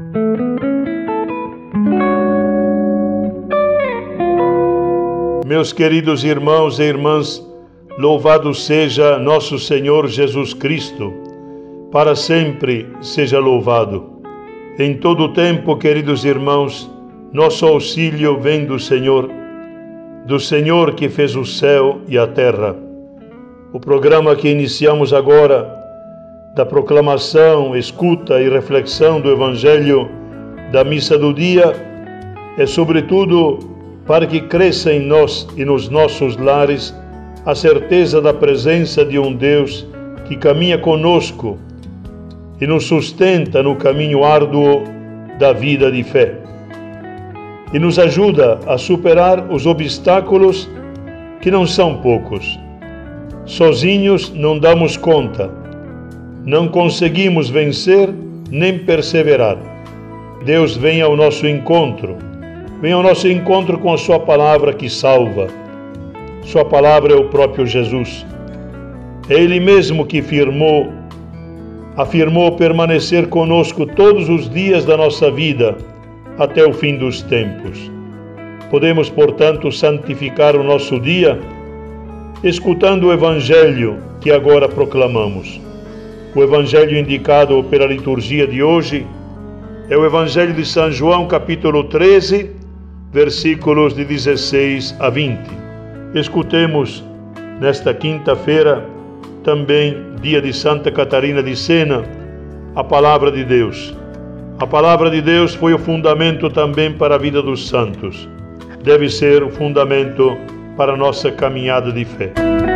Meus queridos irmãos e irmãs, louvado seja nosso Senhor Jesus Cristo, para sempre seja louvado. Em todo o tempo, queridos irmãos, nosso auxílio vem do Senhor que fez o céu e a terra. O programa que iniciamos agora, da proclamação, escuta e reflexão do Evangelho da Missa do Dia, é sobretudo para que cresça em nós e nos nossos lares a certeza da presença de um Deus que caminha conosco e nos sustenta no caminho árduo da vida de fé. E nos ajuda a superar os obstáculos que não são poucos. Sozinhos não damos conta, não conseguimos vencer nem perseverar. Deus vem ao nosso encontro. Vem ao nosso encontro com a sua palavra que salva. Sua palavra é o próprio Jesus. É Ele mesmo que afirmou permanecer conosco todos os dias da nossa vida até o fim dos tempos. Podemos, portanto, santificar o nosso dia escutando o Evangelho que agora proclamamos. O Evangelho indicado pela liturgia de hoje é o Evangelho de São João, capítulo 13, versículos de 16 a 20. Escutemos nesta quinta-feira, também dia de Santa Catarina de Sena, a palavra de Deus. A palavra de Deus foi o fundamento também para a vida dos santos. Deve ser o fundamento para a nossa caminhada de fé.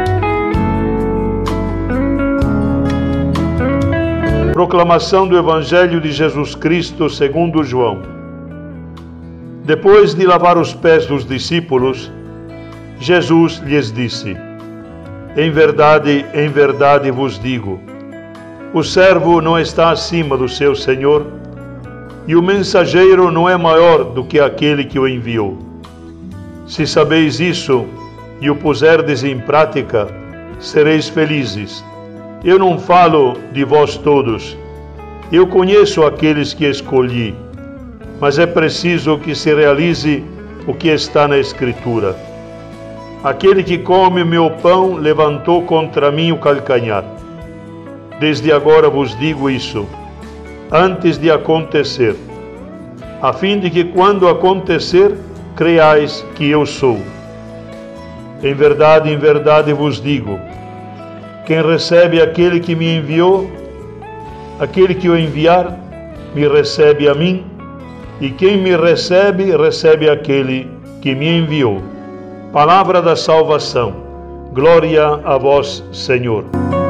Proclamação do Evangelho de Jesus Cristo segundo João. Depois de lavar os pés dos discípulos, Jesus lhes disse: em verdade vos digo, o servo não está acima do seu senhor, e o mensageiro não é maior do que aquele que o enviou. Se sabeis isso e o puserdes em prática, sereis felizes. Eu não falo de vós todos, eu conheço aqueles que escolhi, mas é preciso que se realize o que está na Escritura. Aquele que come o meu pão levantou contra mim o calcanhar. Desde agora vos digo isso, antes de acontecer, a fim de que quando acontecer, creiais que eu sou. Em verdade vos digo, quem recebe aquele que me enviou, aquele que o enviar, me recebe a mim, e quem me recebe, recebe aquele que me enviou. Palavra da salvação. Glória a vós, Senhor.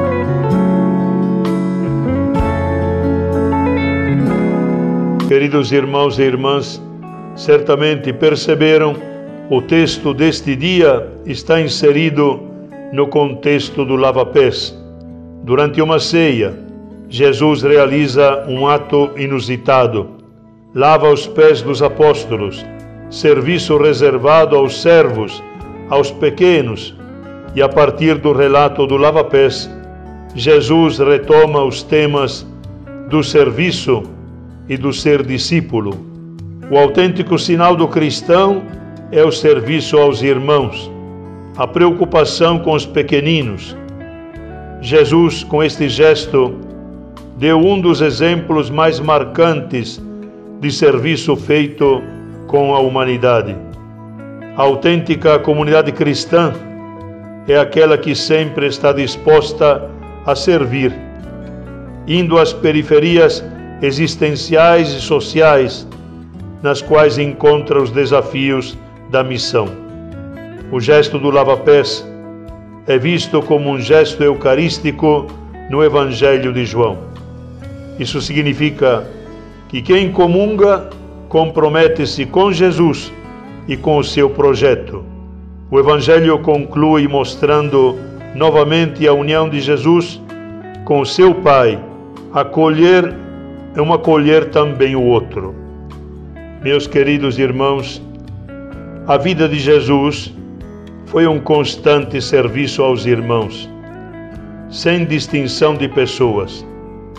Queridos irmãos e irmãs, certamente perceberam, o texto deste dia está inserido no contexto do lava-pés. Durante uma ceia, Jesus realiza um ato inusitado. Lava os pés dos apóstolos, serviço reservado aos servos, aos pequenos, e a partir do relato do lava-pés, Jesus retoma os temas do serviço e do ser discípulo. O autêntico sinal do cristão é o serviço aos irmãos, a preocupação com os pequeninos. Jesus, com este gesto, deu um dos exemplos mais marcantes de serviço feito com a humanidade. A autêntica comunidade cristã é aquela que sempre está disposta a servir, indo às periferias existenciais e sociais, nas quais encontra os desafios da missão. O gesto do lava-pés é visto como um gesto eucarístico no Evangelho de João. Isso significa que quem comunga compromete-se com Jesus e com o seu projeto. O Evangelho conclui mostrando novamente a união de Jesus com o seu Pai. Acolher é um acolher também o outro. Meus queridos irmãos, a vida de Jesus foi um constante serviço aos irmãos, sem distinção de pessoas.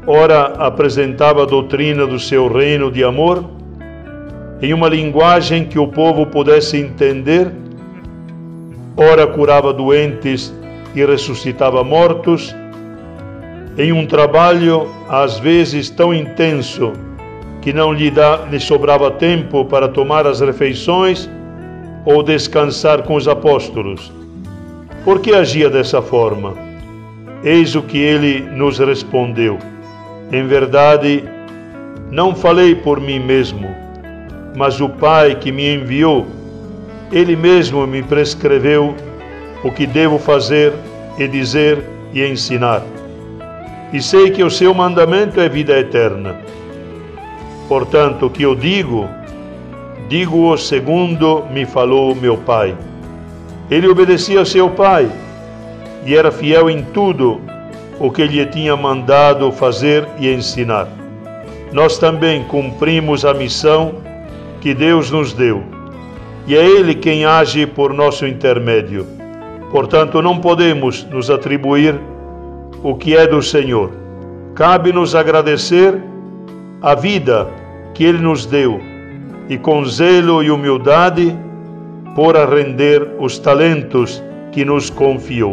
ora apresentava a doutrina do seu reino de amor, em uma linguagem que o povo pudesse entender, ora curava doentes e ressuscitava mortos, em um trabalho às vezes tão intenso que não lhe sobrava tempo para tomar as refeições ou descansar com os apóstolos. Por que agia dessa forma? Eis o que ele nos respondeu: em verdade, não falei por mim mesmo, mas o Pai que me enviou, Ele mesmo me prescreveu o que devo fazer e dizer e ensinar. E sei que o seu mandamento é vida eterna. Portanto, o que eu digo-o segundo me falou meu Pai. Ele obedecia a seu Pai e era fiel em tudo o que lhe tinha mandado fazer e ensinar. Nós também cumprimos a missão que Deus nos deu, e é Ele quem age por nosso intermédio. Portanto, não podemos nos atribuir o que é do Senhor. Cabe-nos agradecer a vida que Ele nos deu e com zelo e humildade pôr a render os talentos que nos confiou.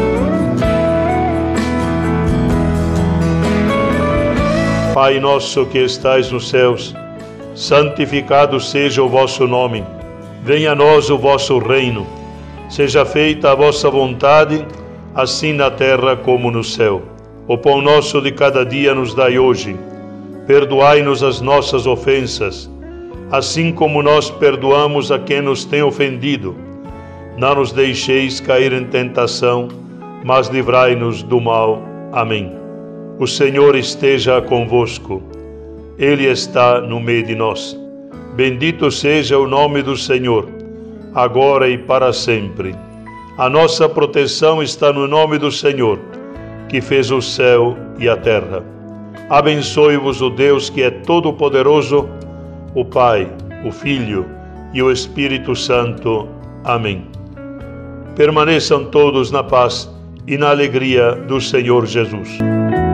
Pai nosso que estais nos céus, santificado seja o vosso nome. Venha a nós o vosso reino. Seja feita a vossa vontade, assim na terra como no céu. O pão nosso de cada dia nos dai hoje. Perdoai-nos as nossas ofensas, assim como nós perdoamos a quem nos tem ofendido. Não nos deixeis cair em tentação, mas livrai-nos do mal. Amém. O Senhor esteja convosco. Ele está no meio de nós. Bendito seja o nome do Senhor, agora e para sempre. A nossa proteção está no nome do Senhor, que fez o céu e a terra. Abençoe-vos o Deus que é todo-poderoso, o Pai, o Filho e o Espírito Santo. Amém. Permaneçam todos na paz e na alegria do Senhor Jesus.